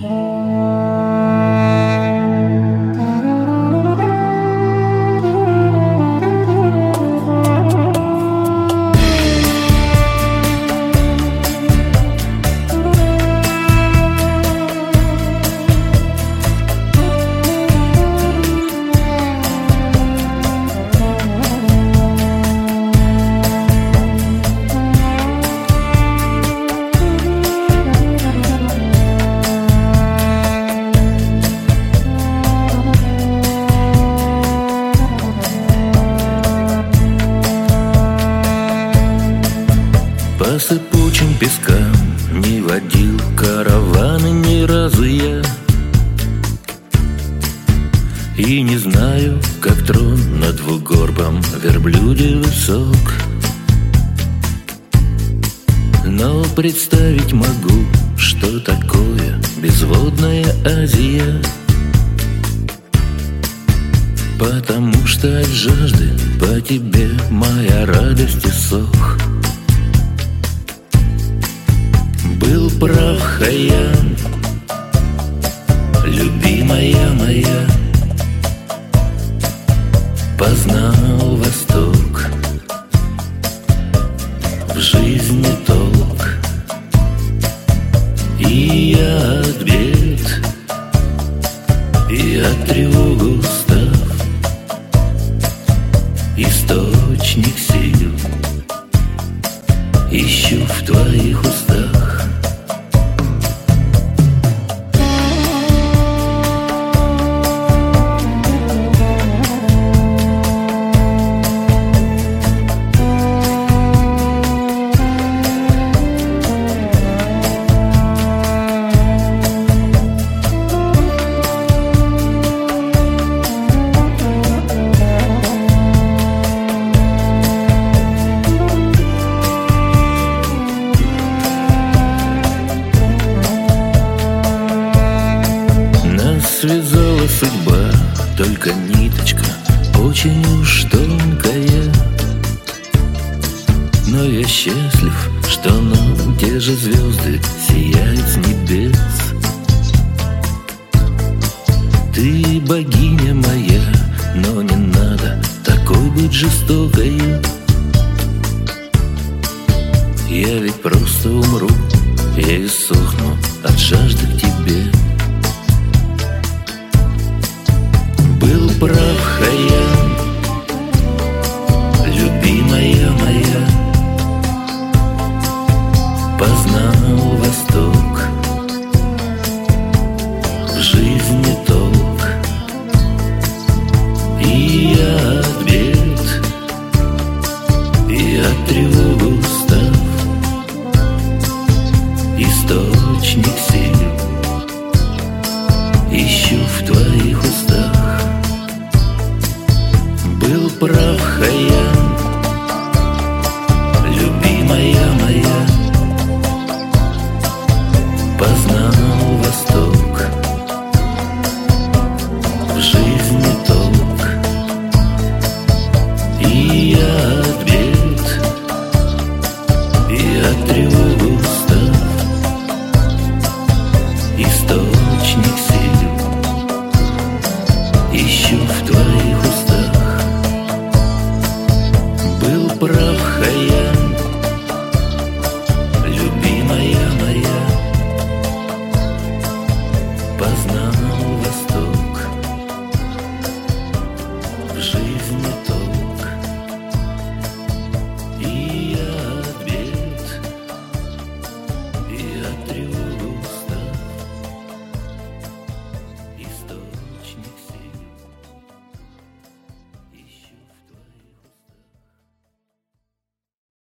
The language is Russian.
По сыпучим пескам не водил караваны ни разу я, и не знаю, как трон на двугорбом верблюде высок. Но представить могу, что такое безводная Азия, потому что от жажды по тебе моя радость иссох. Был прав Хайям, любимая моя, познал Восток, в жизни толк. И я от бед, и от тревог устав, источник сил ищу в твоих устах. Связала судьба, только ниточка очень уж тонкая. Но я счастлив, что нам те же звезды сияют с небес. Ты богиня моя, но не надо такой быть жестокой. Я ведь просто умру, я иссохну от жажды к тебе. Был прав Хайям, любимая моя, познал Восток, в жизни толк. И я от бед, и от тревог устав, источник сил ищу в твоих устах. Был прав Хайям, любимая моя, познал Восток, в жизни толк. И я от бед, и от тревог устав, источник сил ищу в